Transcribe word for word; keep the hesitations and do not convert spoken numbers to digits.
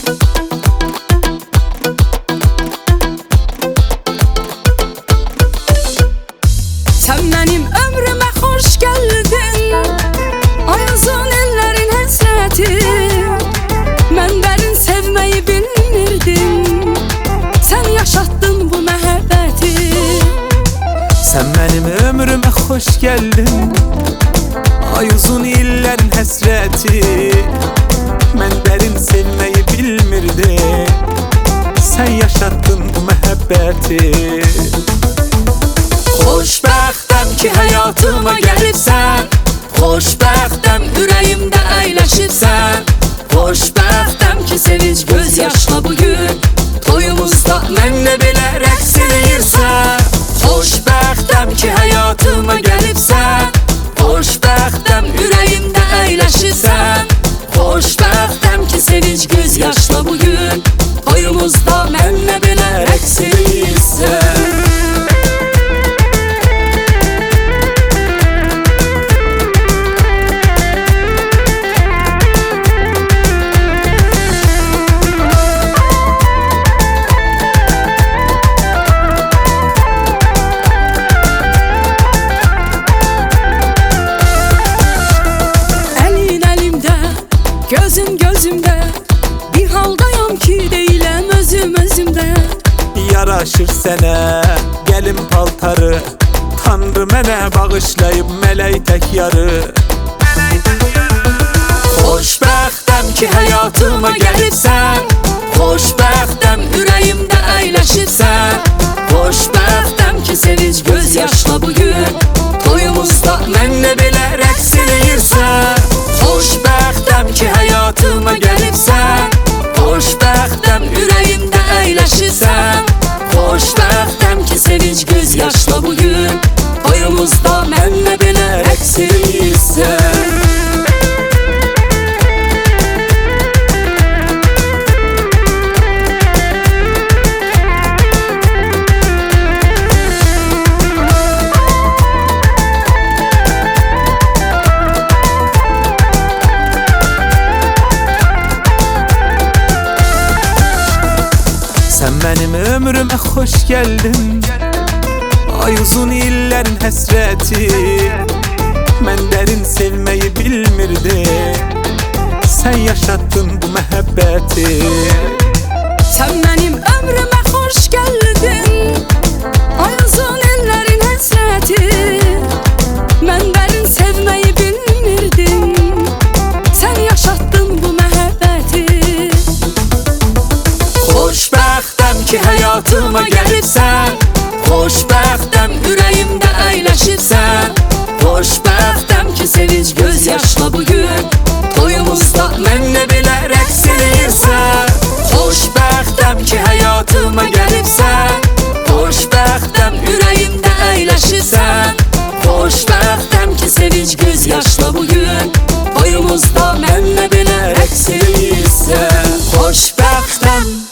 Sen benim ömrüme hoş geldin, ayazın ellerin hasreti. Ben derin sevmeyi bilmirdim, sen yaşattın bu mehabbeti. Sen benim ömrüme hoş geldin, ay uzun illerin hasreti. Ben derin sevmeyi bilmirdim, sen yaşattın bu mehabbeti. Xoşbəxtəm ki hayatıma gəlibsən, xoşbəxtəm ürəyimdə əyləşibsən. Xoşbəxtəm ki sevinç göz yaşla bugün toyumuzda mənlə belə rəqs eləyirsən. Xoşbəxtəm ki hayatıma gəlibsən, xoşbəxtəm ürəyimdə əyləşibsən. Xoşbəxtəm ki sevinç göz yaşla bugün toyumuzda mənlə belə rəqs eləyirsən. Gözüm gözümde, bir haldayam ki deyiləm özüm özümdə. Yaraşır sənə gəlin paltarı, Tanrı mənə bağışlayıb mələk tək yarı. Xoşbəxtəm ki hayatıma gəlibsən, xoşbəxtəm ürəyimdə əyləşibsən. Xoşbəxtəm ki sevinç göz yaşla bugün toyumuzda mənlə belə rəqs eləyirsən. Xoşbəxtəm ki hayatıma gəlibsən, xoşbəxtəm ürəyimdə əyləşibsən. Xoşbəxtəm ki sevinç göz yaşla bugün toyumuzda mənlə belə rəqs eləyirsən. Sen benim ömrüme hoş geldin, ay uzun illerin hasreti. Ben derin sevmeyi bilmirdim, sen yaşattın bu mehabbeti. Sen benim ömrüme hoş geldin, ay uzun ellerin hasreti. Ben derin sevmeyi bilmirdim, sen yaşattın bu mehabbeti. Xoşbəxtəm ki hayatıma gəlibsən, xoşbəxtəm ürəyimdə əyləşibsən. Xoşbəxtəm ki sevinç göz yaşla bugün toyumuzda mənlə belə rəqs eləyirsən. Xoşbəxtəm ki hayatıma gəlibsən, xoşbəxtəm ürəyimdə əyləşibsən. Xoşbəxtəm ki sevinç göz yaşla bugün toyumuzda mənlə belə rəqs eləyirsən. Xoşbəxtəm